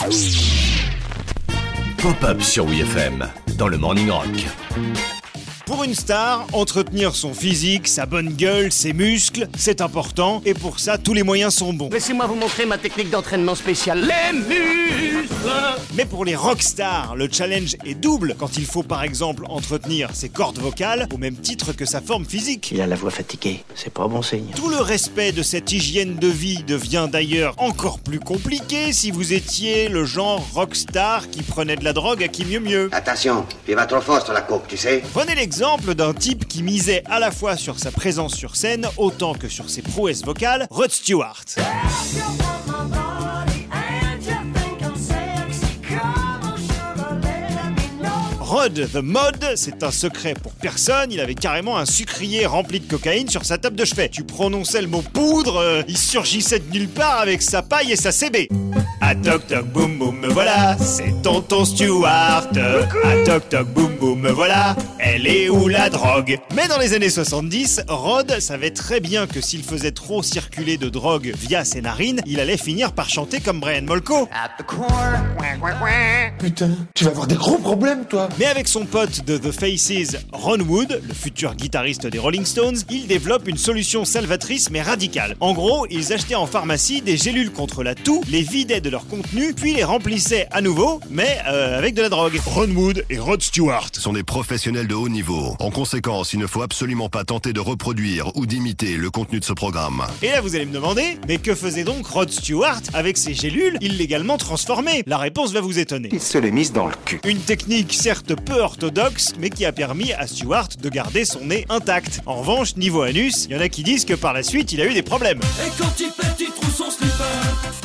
Pop-up sur WFM, dans le Morning Rock. Pour une star, entretenir son physique, sa bonne gueule, ses muscles, c'est important et pour ça, tous les moyens sont bons. Laissez-moi vous montrer ma technique d'entraînement spéciale. Les muscles. Mais pour les rockstars, le challenge est double quand il faut par exemple entretenir ses cordes vocales au même titre que sa forme physique. Il a la voix fatiguée, c'est pas bon signe. Tout le respect de cette hygiène de vie devient d'ailleurs encore plus compliqué si vous étiez le genre rockstar qui prenait de la drogue à qui mieux. Attention, tu vas trop fort sur la coke, tu sais. Prenez l'exemple d'un type qui misait à la fois sur sa présence sur scène autant que sur ses prouesses vocales, Rod Stewart. Rod the Mod, c'est un secret pour personne, il avait carrément un sucrier rempli de cocaïne sur sa table de chevet. Tu prononçais le mot poudre, il surgissait de nulle part avec sa paille et sa CB. Ah toc toc boum boum me voilà, c'est tonton Stewart. Ah toc toc boum boum me voilà, elle est où la drogue? Mais dans les années 70, Rod savait très bien que s'il faisait trop circuler de drogue via ses narines, il allait finir par chanter comme Brian Molko. Putain, tu vas avoir des gros problèmes, toi. Mais avec son pote de The Faces, Ron Wood, le futur guitariste des Rolling Stones, il développe une solution salvatrice mais radicale. En gros, ils achetaient en pharmacie des gélules contre la toux, les vidaient de leur contenu, puis les remplissaient à nouveau, mais avec de la drogue. Ron Wood et Rod Stewart sont des professionnels de haut niveau. En conséquence, il ne faut absolument pas tenter de reproduire ou d'imiter le contenu de ce programme. Et là, vous allez me demander, mais que faisait donc Rod Stewart avec ces gélules illégalement transformées? La réponse va vous étonner. Il se l'est mise dans le cul. Une technique certes peu orthodoxe, mais qui a permis à Stewart de garder son nez intact. En revanche, niveau anus, il y en a qui disent que par la suite, il a eu des problèmes. Et quand il pète, il trouve son slipper.